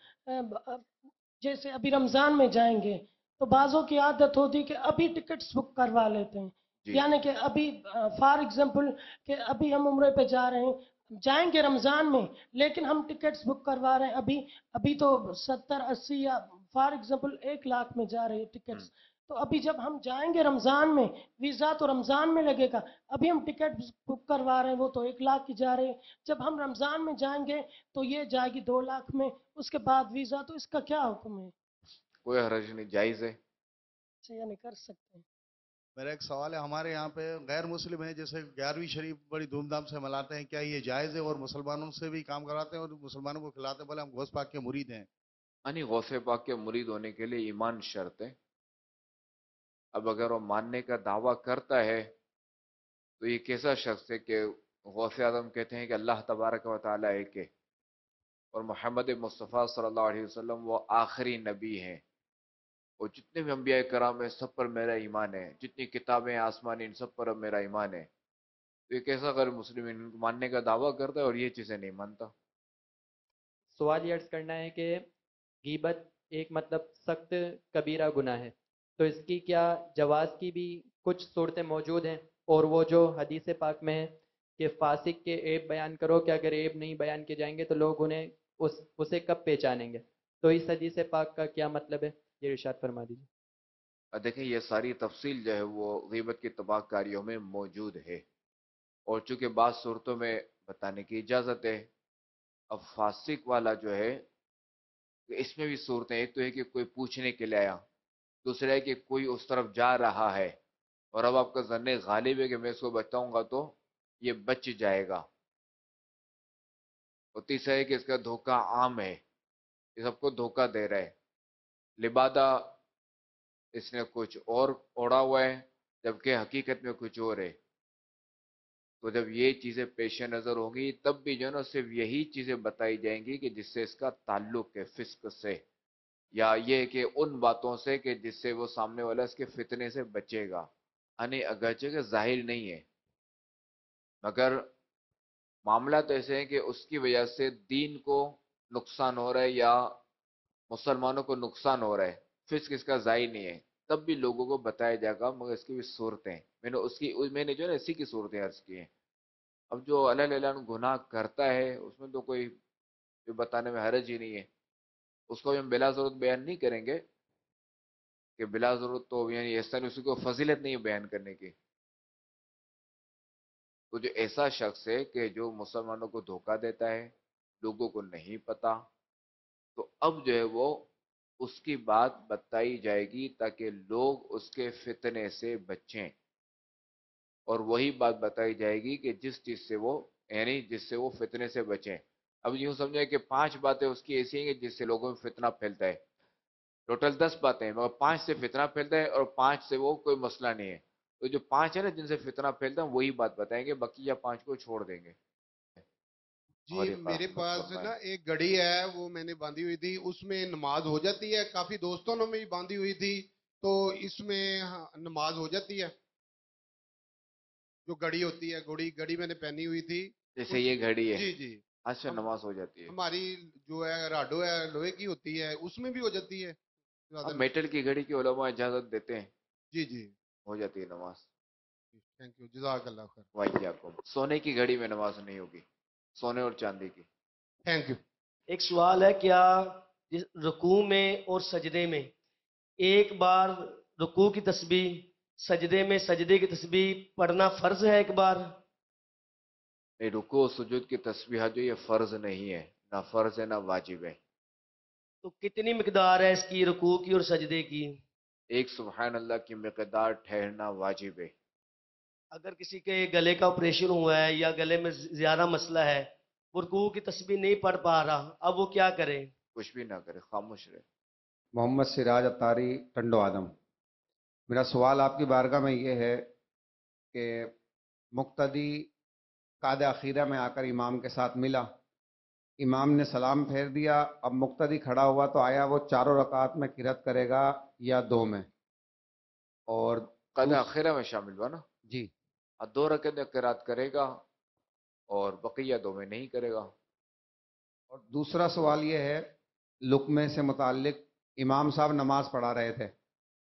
जैसे अभी रमजान में जाएंगे तो बाजों की आदत होती कि अभी टिकट्स बुक करवा लेते हैं, यानी कि अभी फॉर एग्जांपल कि अभी हम उम्रे पे जा रहे हैं, जाएंगे रमजान में लेकिन हम टिकट्स बुक करवा रहे हैं अभी अभी तो सत्तर अस्सी या फॉर एग्जांपल एक लाख में जा रहे हैं टिकट्स, तो अभी जब हम जाएंगे रमजान में, वीज़ा तो रमजान में लगेगा, अभी हम टिकट बुक करवा रहे हैं वो तो एक लाख की जा रहे हैं, जब हम रमजान में जाएंगे तो ये जाएगी दो लाख में, उसके बाद वीज़ा, तो इसका क्या हुक्म है? कोई हरज नहीं, जायज है। अच्छा, यानी कर सकते हैं। میرا ایک سوال ہے، ہمارے یہاں پہ غیر مسلم ہیں جیسے گیارہویں شریف بڑی دھوم دھام سے مناتے ہیں، کیا یہ جائز ہے؟ اور مسلمانوں سے بھی کام کراتے ہیں اور مسلمانوں کو کھلاتے ہیں، بولے ہم غوث پاک کے مرید ہیں. یعنی غوث پاک کے مرید ہونے کے لیے ایمان شرط ہے. اب اگر وہ ماننے کا دعویٰ کرتا ہے تو یہ کیسا شخص ہے کہ غوث اعظم کہتے ہیں کہ اللہ تبارک و تعالیٰ ایک ہے اور محمد مصطفیٰ صلی اللہ علیہ وسلم وہ آخری نبی ہیں اور جتنے بھی انبیاء کرام ہیں سب پر میرا ایمان ہے، جتنی کتابیں آسمانی ان سب پر میرا ایمان ہے. تو یہ کیسا غیر مسلم ان کو ماننے کا دعویٰ کرتا ہے اور یہ چیزیں نہیں مانتا؟ سوال یہ عرض کرنا ہے کہ غیبت ایک مطلب سخت کبیرہ گناہ ہے، تو اس کی کیا جواز کی بھی کچھ صورتیں موجود ہیں؟ اور وہ جو حدیث پاک میں ہے کہ فاسق کے عیب بیان کرو کہ اگر عیب نہیں بیان کیے جائیں گے تو لوگ انہیں اس اسے کب پہچانیں گے، تو اس حدیث پاک کا کیا مطلب ہے یہ ارشاد فرما دیجیے. دیکھیں یہ ساری تفصیل جو ہے وہ غیبت کی تباہ کاریوں میں موجود ہے اور چونکہ بعض صورتوں میں بتانے کی اجازت ہے. اب فاسق والا جو ہے اس میں بھی صورتیں، ایک تو ہے کہ کوئی پوچھنے کے لیے آیا، دوسرا ہے کہ کوئی اس طرف جا رہا ہے اور اب آپ کا ظن غالب ہے کہ میں اس کو بچاؤں گا تو یہ بچ جائے گا، اور تیسرا ہے کہ اس کا دھوکہ عام ہے، یہ سب کو دھوکہ دے رہا ہے. لبادہ اس نے کچھ اور اوڑا ہوا ہے جبکہ حقیقت میں کچھ اور ہے. تو جب یہ چیزیں پیش نظر ہوں گی تب بھی جو ہے نا صرف یہی چیزیں بتائی جائیں گی کہ جس سے اس کا تعلق ہے فسق سے، یا یہ کہ ان باتوں سے کہ جس سے وہ سامنے والا اس کے فتنے سے بچے گا. یعنی اگرچہ کہ ظاہر نہیں ہے مگر معاملات ایسے ہیں کہ اس کی وجہ سے دین کو نقصان ہو رہا ہے یا مسلمانوں کو نقصان ہو رہا ہے، فسق اس کا ظاہر نہیں ہے، تب بھی لوگوں کو بتایا جائے گا. مگر اس کی بھی صورتیں میں نے اس کی میں نے جو ہے نا اسی کی صورتیں عرض کی ہیں. اب جو اللہ اللہ گناہ کرتا ہے اس میں تو کوئی جو بتانے میں حرج ہی نہیں ہے، اس کو بھی ہم بلا ضرورت بیان نہیں کریں گے کہ بلا ضرورت تو یعنی ایسا نہیں، اسی کو فضیلت نہیں ہے بیان کرنے کی. تو جو ایسا شخص ہے کہ جو مسلمانوں کو دھوکہ دیتا ہے، لوگوں کو نہیں پتا، تو اب جو ہے وہ اس کی بات بتائی جائے گی تاکہ لوگ اس کے فتنے سے بچیں، اور وہی بات بتائی جائے گی کہ جس چیز سے وہ یعنی جس سے وہ فتنے سے بچیں. اب یوں سمجھیں کہ پانچ باتیں اس کی ایسی ہیں کہ جس سے لوگوں میں فتنہ پھیلتا ہے. ٹوٹل دس باتیں ہیں مگر پانچ سے فتنہ پھیلتا ہے اور پانچ سے وہ کوئی مسئلہ نہیں ہے. تو جو پانچ ہے نا جن سے فتنہ پھیلتا ہے وہی بات بتائیں گے، بقیہ پانچ کو چھوڑ دیں گے. جی میرے پاس نا ایک گھڑی ہے، وہ میں نے باندھی ہوئی تھی، اس میں نماز ہو جاتی ہے، کافی دوستوں نے بھی باندھی ہوئی تھی، تو اس میں نماز ہو جاتی ہے؟ جو گھڑی ہوتی ہے، گھڑی گھڑی میں نے پہنی ہوئی تھی جیسے یہ گھڑی ہے، جی جی اچھا نماز ہو جاتی ہے. ہماری جو ہے راڈو ہے لوہے کی ہوتی ہے، اس میں بھی ہو جاتی ہے؟ اب میٹل کی گھڑی کی علماء اجازت دیتے ہیں، جی جی ہو جاتی ہے نماز. تھینک یو، جزاک اللہ خیر. وعلیکم. سونے کی گھڑی میں نماز نہیں ہوگی، سونے اور چاندی کی. Thank you. ایک سوال ہے، کیا رکوع میں اور سجدے میں ایک بار رکوع کی تسبیح، سجدے میں سجدے کی تسبیح پڑھنا فرض ہے ایک بار؟ رکوع و سجود کی تسبیح جو یہ فرض نہیں ہے، نہ فرض ہے نہ واجب ہے. تو کتنی مقدار ہے اس کی رکوع کی اور سجدے کی؟ ایک سبحان اللہ کی مقدار ٹھہرنا واجب ہے. اگر کسی کے گلے کا آپریشن ہوا ہے یا گلے میں زیادہ مسئلہ ہے، وہ رکوع کی تسبیح نہیں پڑھ پا رہا، اب وہ کیا کرے؟ کچھ بھی نہ کرے، خاموش رہے. محمد سراج اتاری ٹنڈو آدم. میرا سوال آپ کی بارگاہ میں یہ ہے کہ مقتدی قعدہ اخیرہ میں آ کر امام کے ساتھ ملا، امام نے سلام پھیر دیا، اب مقتدی کھڑا ہوا تو آیا وہ چاروں رکعات میں قرات کرے گا یا دو میں؟ اور قعدہ اخیرہ میں شامل ہوا نا جی، دو رکعت میں قرات کرے گا اور بقیہ دو میں نہیں کرے گا. اور دوسرا سوال یہ ہے لقمے سے متعلق، امام صاحب نماز پڑھا رہے تھے،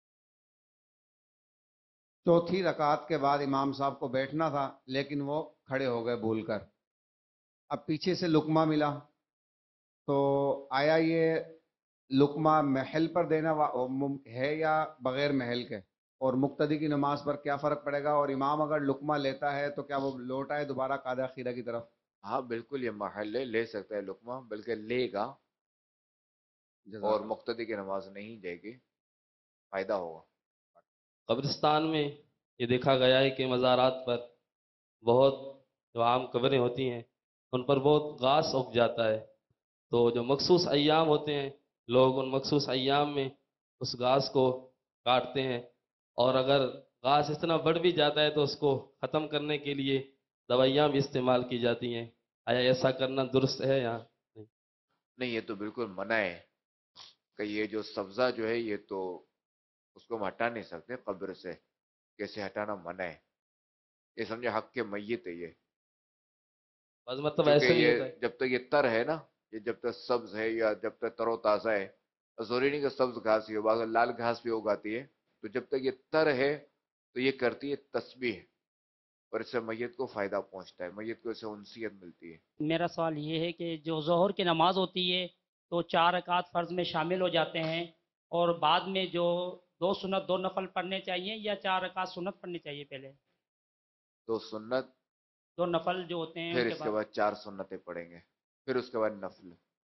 چوتھی رکعت کے بعد امام صاحب کو بیٹھنا تھا لیکن وہ کھڑے ہو گئے بھول کر، اب پیچھے سے لقمہ ملا، تو آیا یہ لقمہ محل پر دینا ہے یا بغیر محل کے؟ اور مقتدی کی نماز پر کیا فرق پڑے گا؟ اور امام اگر لقمہ لیتا ہے تو کیا وہ لوٹ آئے دوبارہ قعدہ اخیرہ کی طرف؟ ہاں بالکل یہ محل ہے، لے سکتا ہے لقمہ، بلکہ لے گا اور مقتدی کی نماز نہیں جائے گی، فائدہ ہوگا. قبرستان میں یہ دیکھا گیا ہے کہ مزارات پر بہت جو عام قبریں ہوتی ہیں ان پر بہت گھاس اگ جاتا ہے، تو جو مخصوص ایام ہوتے ہیں لوگ ان مخصوص ایام میں اس گھاس کو کاٹتے ہیں، اور اگر گھاس اتنا بڑھ بھی جاتا ہے تو اس کو ختم کرنے کے لیے دوائیاں بھی استعمال کی جاتی ہیں. آیا ایسا کرنا درست ہے یا نہیں؟ نہیں، یہ تو بالکل منع ہے کہ یہ جو سبزہ جو ہے یہ تو اس کو ہم ہٹا نہیں سکتے قبر سے، کیسے ہٹانا منع ہے. یہ سمجھے حق کے میت ہے یہ، بس مطلب کیونکہ ایسے نہیں یہ ہوتا ہے. جب تک یہ تر ہے نا، یہ جب تک سبز ہے یا جب تک تر و تازہ ہے، ضروری نہیں کہ سبز گھاس ہی ہو، بعض لال گھاس بھی اگاتی ہے، تو جب تک یہ تر ہے تو یہ کرتی ہے تسبیح، اور اس سے میت کو فائدہ پہنچتا ہے، میت کو اس سے انسیت ملتی ہے. میرا سوال یہ ہے کہ جو ظہر کی نماز ہوتی ہے تو چار رکعت فرض میں شامل ہو جاتے ہیں، اور بعد میں جو دو سنت دو نفل پڑھنے چاہیے یا چار رکعت سنت پڑھنی چاہیے پہلے؟ تو سنت، دو نفل جو ہوتے ہیں پھر ان اس کے بعد چار سنتیں پڑھیں گے، پھر اس کے بعد نفل.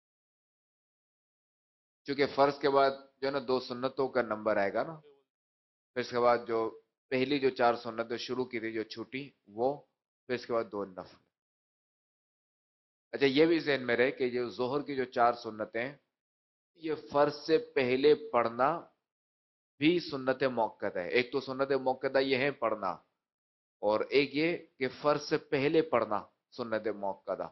چونکہ فرض کے بعد جو ہے نا دو سنتوں کا نمبر آئے گا نا، پھر اس کے بعد جو پہلی جو چار سنتیں شروع کی تھی جو چھوٹی وہ، پھر اس کے بعد دو نفل. اچھا یہ بھی ذہن میں رہے کہ جو ظہر کی جو چار سنتیں یہ فرض سے پہلے پڑھنا بھی سنت موقت ہے. ایک تو سنت موقتہ یہ ہے پڑھنا، اور ایک یہ کہ فرض سے پہلے پڑھنا سنت موقتہ.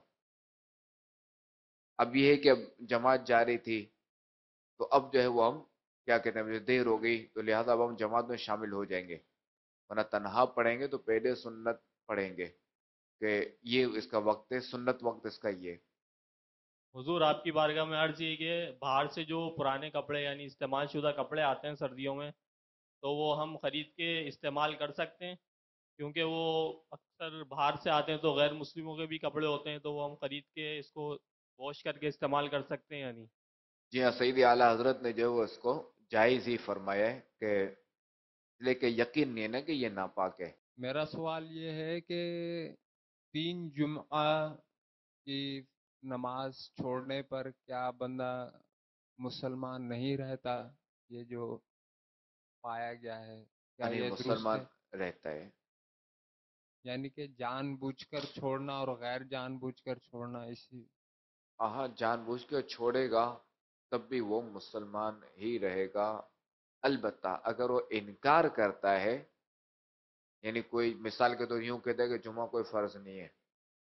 اب یہ ہے کہ اب جماعت جاری تھی تو اب جو ہے وہ ہم کیا کہتے ہیں، دیر ہو گئی تو لہذا اب ہم جماعت میں شامل ہو جائیں گے، ورنہ تنہا پڑھیں گے تو پہلے سنت پڑھیں گے کہ یہ اس کا وقت ہے، سنت وقت اس کا یہ. حضور آپ کی بارگاہ میں عرض یہ کہ باہر سے جو پرانے کپڑے یعنی استعمال شدہ کپڑے آتے ہیں سردیوں میں، تو وہ ہم خرید کے استعمال کر سکتے ہیں؟ کیونکہ وہ اکثر باہر سے آتے ہیں تو غیر مسلموں کے بھی کپڑے ہوتے ہیں، تو وہ ہم خرید کے اس کو واش کر کے استعمال کر سکتے ہیں یا نہیں؟ جی ہاں، سیدی اعلیٰ حضرت نے جو وہ اس کو جائز ہی فرمایا ہے، کہ لے کے یقین نہیں ہے نا کہ یہ ناپاک ہے. میرا سوال یہ ہے کہ تین جمعہ کی نماز چھوڑنے پر کیا بندہ مسلمان نہیں رہتا؟ یہ جو پایا گیا ہے کیا یعنی یہ درست مسلمان ہے؟ رہتا ہے. یعنی کہ جان بوجھ کر چھوڑنا اور غیر جان بوجھ کر چھوڑنا اسی. ہاں، جان بوجھ کے چھوڑے گا تب بھی وہ مسلمان ہی رہے گا. البتہ اگر وہ انکار کرتا ہے، یعنی کوئی مثال کے طور یوں کہتا ہے کہ جمعہ کوئی فرض نہیں ہے،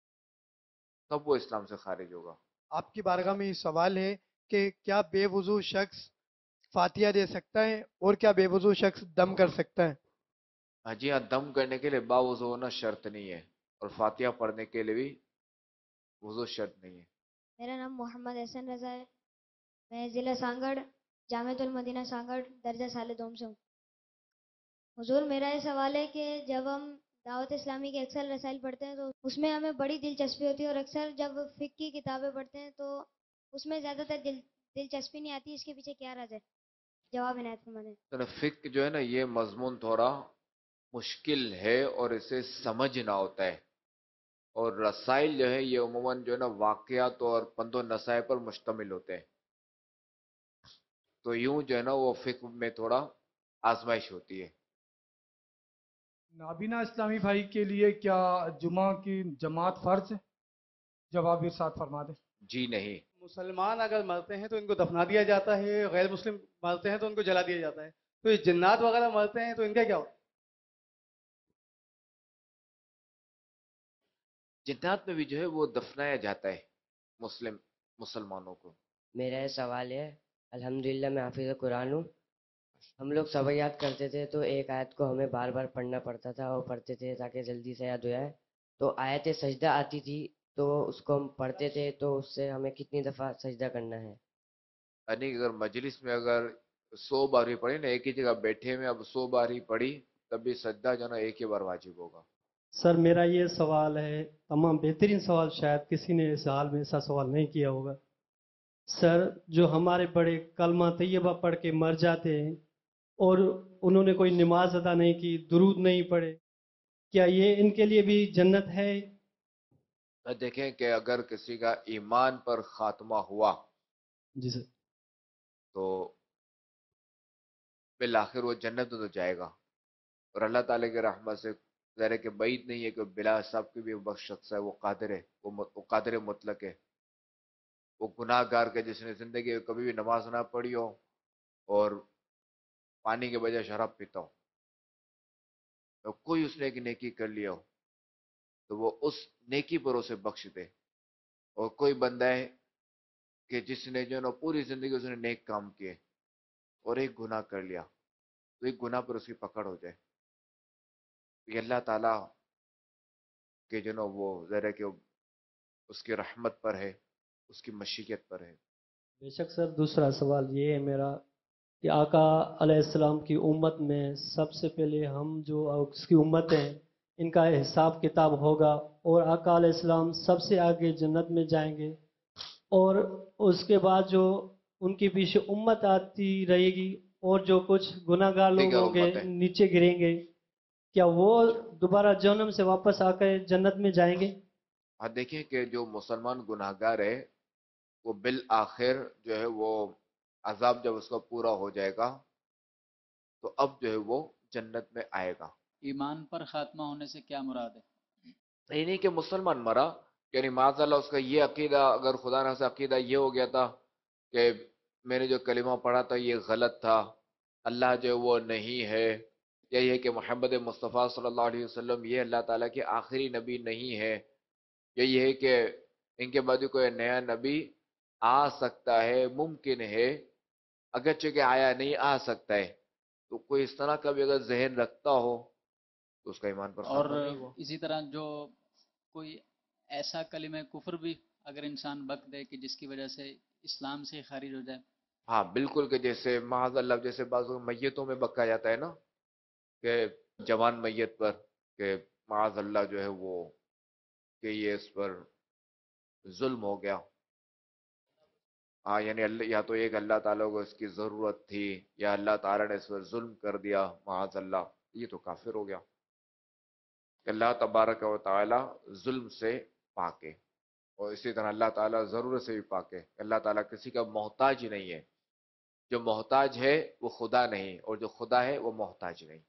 تب وہ اسلام سے خارج ہوگا. آپ کی بارگاہ میں یہ سوال ہے کہ کیا بے وضو شخص فاتحہ دے سکتا ہے، اور کیا بے وضو شخص دم کر سکتا ہے؟ ہاں جی ہاں، دم کرنے کے لیے باوضو ہونا شرط نہیں ہے، اور فاتحہ پڑھنے کے لیے بھی وضو شرط نہیں ہے. میرا نام محمد احسن رضا ہے، میں ضلع سانگڑ جامعۃ المدینہ سانگڑ درجہ سال دوم سے ہوں. حضور میرا یہ سوال ہے کہ جب ہم دعوت اسلامی کے اکثر رسائل پڑھتے ہیں تو اس میں ہمیں بڑی دلچسپی ہوتی ہے، اور اکثر جب فقہ کی کتابیں پڑھتے ہیں تو اس میں زیادہ تر دل دلچسپی نہیں آتی. اس کے پیچھے کیا راز ہے؟ جواب عنایت فرما دیں. تو فقہ جو ہے نا یہ مضمون تھوڑا مشکل ہے اور اسے سمجھنا ہوتا ہے، اور رسائل جو ہے یہ عموماً جو ہے نا واقعات اور پند و نصائح پر مشتمل ہوتے ہیں، تو یوں جو ہے نا وہ فقہ میں تھوڑا آزمائش ہوتی ہے. نابینا اسلامی بھائی کے لیے کیا جمعہ کی جماعت فرض ہے؟ جواب ارشاد فرما دیں. جی نہیں. مسلمان اگر مرتے ہیں تو ان کو دفنا دیا جاتا ہے، غیر مسلم مرتے ہیں تو ان کو جلا دیا جاتا ہے، تو یہ جنات وغیرہ مرتے ہیں تو ان کا کیا ہوتا ہے؟ جنات میں بھی جو ہے وہ دفنایا جاتا ہے مسلم مسلمانوں کو. میرا یہ سوال ہے، الحمدللہ میں حافظ قرآن ہوں. ہم لوگ سبعیات کرتے تھے تو ایک آیت کو ہمیں بار بار پڑھنا پڑتا تھا اور پڑھتے تھے تاکہ جلدی سے یاد ہو جائے. تو آیت سجدہ آتی تھی تو اس کو ہم پڑھتے تھے، تو اس سے ہمیں کتنی دفعہ سجدہ کرنا ہے؟ یعنی اگر مجلس میں اگر سو بار بھی پڑھی نا، ایک ہی جگہ بیٹھے میں اب سو بار ہی پڑھی تب بھی سجدہ جو ہے نا ایک ہی بار واجب ہوگا. سر میرا یہ سوال ہے، تمام بہترین سوال، شاید کسی نے اس حال میں ایسا سوال نہیں کیا ہوگا. سر جو ہمارے بڑے کلمہ طیبہ پڑھ کے مر جاتے ہیں اور انہوں نے کوئی نماز ادا نہیں کی، درود نہیں پڑھے، کیا یہ ان کے لیے بھی جنت ہے؟ دیکھیں کہ اگر کسی کا ایمان پر خاتمہ ہوا جی سر تو بالآخر وہ جنت میں تو جائے گا، اور اللہ تعالیٰ کی رحمت سے ظاہر ہے کہ بعید نہیں ہے کہ بلا صاحب کی بھی وہ شخص ہے، وہ قادر ہے، وہ مت- وہ قادر مطلق ہے، وہ گناہ گار کے جس نے زندگی میں کبھی بھی نماز نہ پڑھی ہو اور پانی کے بجائے شراب پیتا ہو، تو کوئی اس نے ایک نیکی کر لیا ہو تو وہ اس نیکی پر اسے بخش دے. اور کوئی بندہ ہے کہ جس نے جو ہے نا پوری زندگی اس نے نیک کام کیے اور ایک گناہ کر لیا تو ایک گناہ پر اس کی پکڑ ہو جائے، یہ اللہ تعالیٰ کہ جو نا وہ ذرا کہ اس کی رحمت پر ہے، اس کی مشیت پر ہے. بے شک سر، دوسرا سوال یہ ہے میرا کہ آقا علیہ السلام کی امت میں سب سے پہلے ہم جو اس کی امت ہیں ان کا حساب کتاب ہوگا اور آقا علیہ السلام سب سے آگے جنت میں جائیں گے، اور اس کے بعد جو ان کے پیچھے امت آتی رہے گی اور جو کچھ گناہ گار لوگ دیگر ہوں گے امت ہے. نیچے گریں گے، کیا وہ دوبارہ جہنم سے واپس آ کر جنت میں جائیں گے؟ ہاں دیکھیں کہ جو مسلمان گناہ گار ہے وہ بالآخر جو ہے وہ عذاب جب اس کا پورا ہو جائے گا تو اب جو ہے وہ جنت میں آئے گا. ایمان پر خاتمہ ہونے سے کیا مراد ہے؟ نہیں نہیں کہ مسلمان مرا، یعنی معاذ اللہ اس کا یہ عقیدہ، اگر خدا نہ سے عقیدہ یہ ہو گیا تھا کہ میں نے جو کلمہ پڑھا تھا یہ غلط تھا، اللہ جو وہ نہیں ہے، یا یہ کہ محمد مصطفیٰ صلی اللہ علیہ وسلم یہ اللہ تعالیٰ کے آخری نبی نہیں ہے، یا یہ ہے کہ ان کے بعد کوئی نیا نبی آ سکتا ہے، ممکن ہے اگرچہ کہ آیا نہیں آ سکتا ہے، تو کوئی اس طرح کا بھی اگر ذہن رکھتا ہو تو اس کا ایمان پر اور خاتمہ نہیں ہوا. اسی طرح جو کوئی ایسا کلمہ کفر بھی اگر انسان بک دے کہ جس کی وجہ سے اسلام سے خارج ہو جائے؟ ہاں بالکل، کہ جیسے معاذ اللہ جیسے بعض میتوں میں بکا جاتا ہے نا کہ جوان میت پر کہ معاذ اللہ جو ہے وہ کہ یہ اس پر ظلم ہو گیا. ہاں یعنی اللہ یا تو ایک اللہ تعالیٰ کو اس کی ضرورت تھی یا اللہ تعالیٰ نے اس پر ظلم کر دیا معاذ اللہ، یہ تو کافر ہو گیا. کہ اللہ تبارک و تعالیٰ ظلم سے پاک ہے، اور اسی طرح اللہ تعالیٰ ضرورت سے بھی پاک ہے. اللہ تعالیٰ کسی کا محتاج ہی نہیں ہے، جو محتاج ہے وہ خدا نہیں، اور جو خدا ہے وہ محتاج نہیں.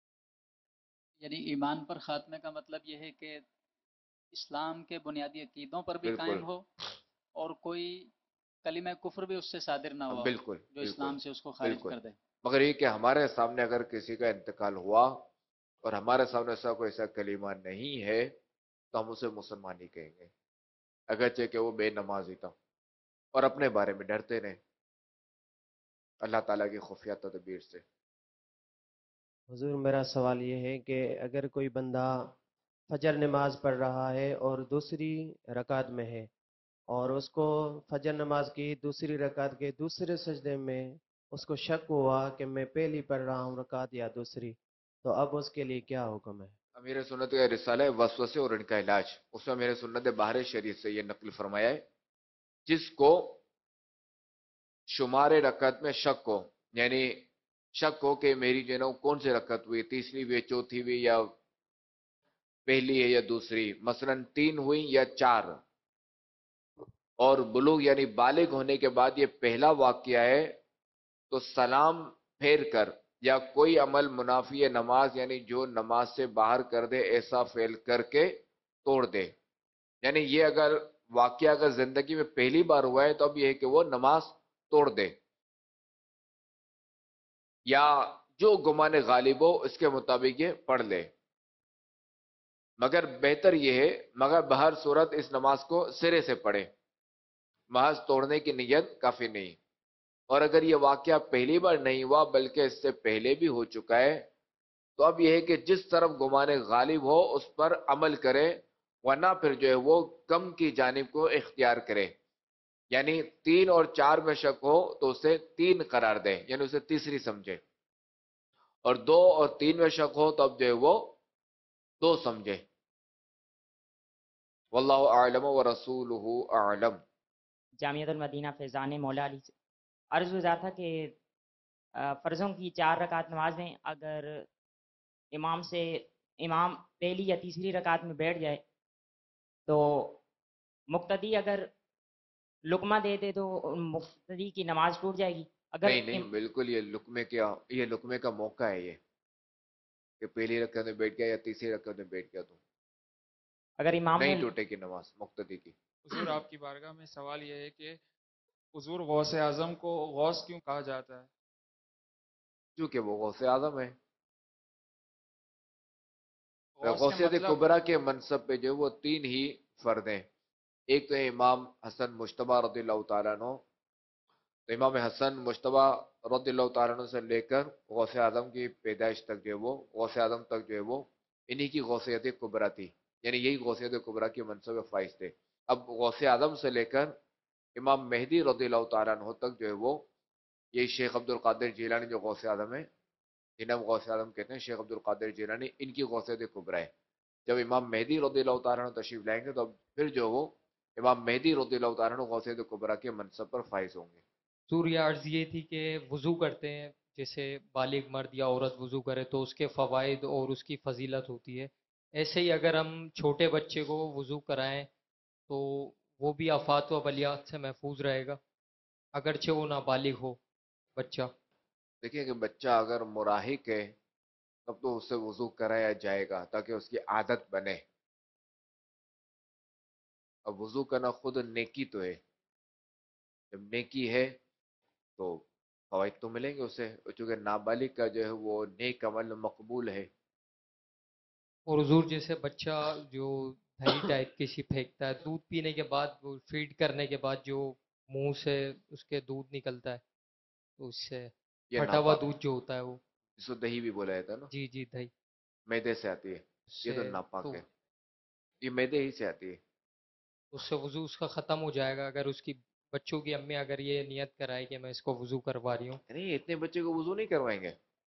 یعنی ایمان پر خاتمے کا مطلب یہ ہے کہ اسلام کے بنیادی عقیدوں پر بھی بالکل قائم ہو اور کوئی کلمہ کفر بھی اس سے صادر نہ ہوا بالکل جو اسلام بالکل سے اس کو خارج بالکل. کر دے. مگر یہ کہ ہمارے سامنے اگر کسی کا انتقال ہوا اور ہمارے سامنے ایسا کوئی ایسا کلمہ نہیں ہے تو ہم اسے مسلمان ہی کہیں گے، اگرچہ کہ وہ بے نمازی تھا اور اپنے بارے میں ڈرتے رہے اللہ تعالیٰ کی خفیہ تدبیر سے. حضور میرا سوال یہ ہے کہ اگر کوئی بندہ فجر نماز پڑھ رہا ہے اور دوسری رکعت میں ہے اور اس کو فجر نماز کی دوسری رکعت کے دوسرے سجدے میں اس کو شک ہوا کہ میں پہلی پڑھ رہا ہوں رکعت یا دوسری، تو اب اس کے لیے کیا حکم ہے؟ امیر سنت کا رسالہ ہے وسوسے اور ان کا علاج، اس میں امیر سنت باہر شریف سے یہ نقل فرمایا ہے جس کو شمار رکعت میں شک ہو، یعنی شک ہو کہ میری جو ہے نا کون سی رکعت ہوئی، تیسری ہوئی، چوتھی ہوئی، یا پہلی ہے یا دوسری، مثلا تین ہوئی یا چار، اور بلوغ یعنی بالغ ہونے کے بعد یہ پہلا واقعہ ہے تو سلام پھیر کر یا کوئی عمل منافی نماز یعنی جو نماز سے باہر کر دے ایسا فعل کر کے توڑ دے. یعنی یہ اگر واقعہ اگر زندگی میں پہلی بار ہوا ہے تو اب یہ ہے کہ وہ نماز توڑ دے، یا جو گمان غالب ہو اس کے مطابق یہ پڑھ لے. مگر بہتر یہ ہے مگر بہر صورت اس نماز کو سرے سے پڑھے، محض توڑنے کی نیت کافی نہیں. اور اگر یہ واقعہ پہلی بار نہیں ہوا بلکہ اس سے پہلے بھی ہو چکا ہے تو اب یہ ہے کہ جس طرف گمان غالب ہو اس پر عمل کرے، ورنہ پھر جو ہے وہ کم کی جانب کو اختیار کرے. یعنی تین اور چار میں شک ہو تو اسے تین قرار دے، یعنی اسے تیسری سمجھے، اور دو اور تین میں شک ہو تو اب جو ہے وہ دو سمجھے. واللہ اعلم ورسولہ اعلم. جامعۃ المدینہ فیضان مولا علی سے عرض گزار تھا کہ فرضوں کی چار رکعت نماز میں اگر امام سے امام پہلی یا تیسری رکعت میں بیٹھ جائے تو مقتدی اگر لقمہ دے دے تو مقتدی کی نماز ٹوٹ جائے گی؟ اگر نہیں نہیں بالکل، یہ لقمے کیا یہ لقمے کا موقع ہے. یہ کہ پہلی رکعت میں بیٹھ گیا یا تیسری رکعت میں بیٹھ گیا تو اگر امام نہیں نے ٹوٹے گی نماز مقتدی کی. حضور آپ کی بارگاہ میں سوال یہ ہے کہ حضور غوث اعظم کو غوث کیوں کہا جاتا ہے؟ کیونکہ وہ غوث اعظم ہے. غوث کا غوثیت مطلب کبریٰ کے منصب پہ جو وہ تین ہی فرد ہیں. ایک تو ہے امام حسن مجتبیٰ رضی اللہ تعالیٰ عنہ. تو امام حسن مجتبیٰ رضی اللہ تعالیٰ عنہ سے لے کر غوث اعظم کی پیدائش تک جو ہے وہ غوث اعظم تک جو ہے وہ انہی کی غوثیت کبریٰ تھی. یعنی یہی غوثیت کبریٰ کے منصب فائز تھے. اب غوث اعظم سے لے کر امام مہدی رضی اللہ تعالیٰ عنہ تک جو ہے وہ یہی شیخ عبد القادر جیلانی جو غوث اعظم ہے جنہیں ہم غوث اعظم کہتے ہیں، شیخ عبد القادر جیلانی، ان کی غوثیت کبریٰ ہے. جب امام مہدی رضی اللہ تعالیٰ عنہ تشریف لائیں گے تو اب پھر جو وہ امام مہدی رضی اللہ تعالیٰ عنہ غوثیت کبریٰ کے منصب پر فائز ہوں گے. سوریہ عرض یہ تھی کہ وضو کرتے ہیں، جیسے بالغ مرد یا عورت وضو کرے تو اس کے فوائد اور اس کی فضیلت ہوتی ہے. ایسے ہی اگر ہم چھوٹے بچے کو وضو کرائیں تو وہ بھی آفات و بلیات سے محفوظ رہے گا اگرچہ وہ نابالغ ہو بچہ. دیکھیں کہ بچہ اگر مراہق ہے تب تو اسے وضو کرایا جائے گا تاکہ اس کی عادت بنے. اب وضو کرنا خود نیکی تو ہے، جب نیکی ہے تو فوائد تو ملیں گے اسے، چونکہ نابالغ کا جو ہے وہ نیک عمل مقبول ہے. اور حضور جیسے بچہ جو دہی ٹائپ کی سی پھینکتا ہے، دودھ پینے کے بعد وہ فیڈ کرنے کے بعد جو منہ سے اس کے دودھ نکلتا ہے تو اس سے یہ پھٹا ہوا ناپاک دودھ جو ہوتا ہے وہ اس کو دہی بھی بولا جاتا ہے نا، جی جی دہی میدے سے آتی ہے، یہ تو سے ناپاک تو ہے، یہ میدے ہی سے آتی ہے. اس سے وضو اس کا ختم ہو جائے گا اگر اس کی بچوں کی امی اگر یہ نیت کرائے کہ میں اس کو وضو کروا رہی ہوں. نہیں اتنے بچے کو وضو نہیں کروائیں گے،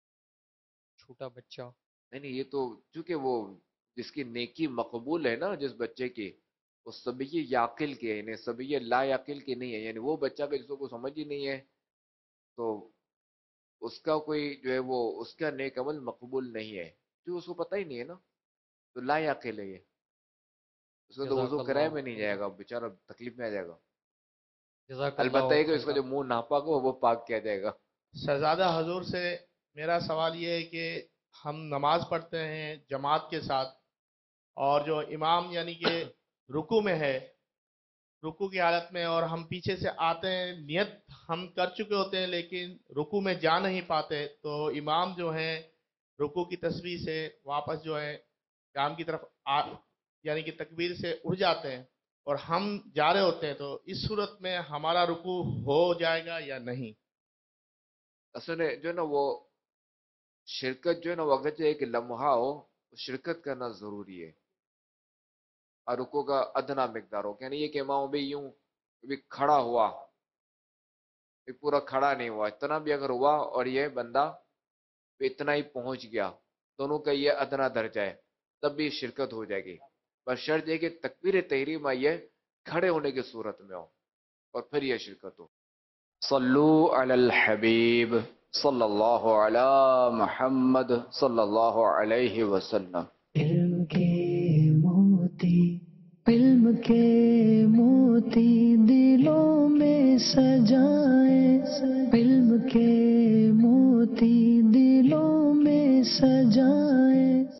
چھوٹا بچہ نہیں نہیں، یہ تو چونکہ وہ جس کی نیکی مقبول ہے نا، جس بچے کی وہ سبھی یاقل کے ہے، یعنی سبھی لا یاقل کے نہیں ہے. یعنی وہ بچہ کہ جس کو سمجھ ہی نہیں ہے تو اس کا کوئی جو ہے وہ اس کا نیک عمل مقبول نہیں ہے، جو اس کو پتہ ہی نہیں ہے نا، تو لا یاقل ہے، یہ اس کو تو جزاک وضو اللہ کرائے میں نہیں جائے گا، بیچارہ تکلیف میں آ جائے گا. جزاک البتہ اللہ یہ کہ اس کا خیرہ. جو منہ ناپاک ہو وہ پاک کیا جائے گا. شہزادہ حضور سے میرا سوال یہ ہے کہ ہم نماز پڑھتے ہیں جماعت کے ساتھ اور جو امام یعنی کہ رکوع میں ہے، رکوع کی حالت میں، اور ہم پیچھے سے آتے ہیں، نیت ہم کر چکے ہوتے ہیں لیکن رکوع میں جا نہیں پاتے، تو امام جو ہیں رکوع کی تسبیح سے واپس جو ہے قیام کی طرف آ یعنی کہ تکبیر سے اٹھ جاتے ہیں اور ہم جا رہے ہوتے ہیں، تو اس صورت میں ہمارا رکوع ہو جائے گا یا نہیں؟ اصل میں جو ہے نا وہ شرکت جو ہے نا وہ اگرچہ ایک لمحہ ہو، شرکت کرنا ضروری ہے، اور رکوع کا ادنا مقدار ہو. یعنی یہ کہ امام بھی یوں بھی کھڑا ہوا، بھی پورا کھڑا نہیں ہوا، اتنا بھی اگر ہوا اور یہ بندہ بھی اتنا ہی پہنچ گیا، دونوں کا یہ ادنا درجہ ہے، تب بھی شرکت ہو جائے گی. بس شرط یہ کہ تکبیر تحریمہ یہ کھڑے ہونے کی صورت میں ہو اور پھر یہ شرکت ہو. صلو علی الحبیب صلی اللہ علی محمد صلی اللہ علیہ وسلم. علم کے موتی علم کے موتی دلوں میں سجا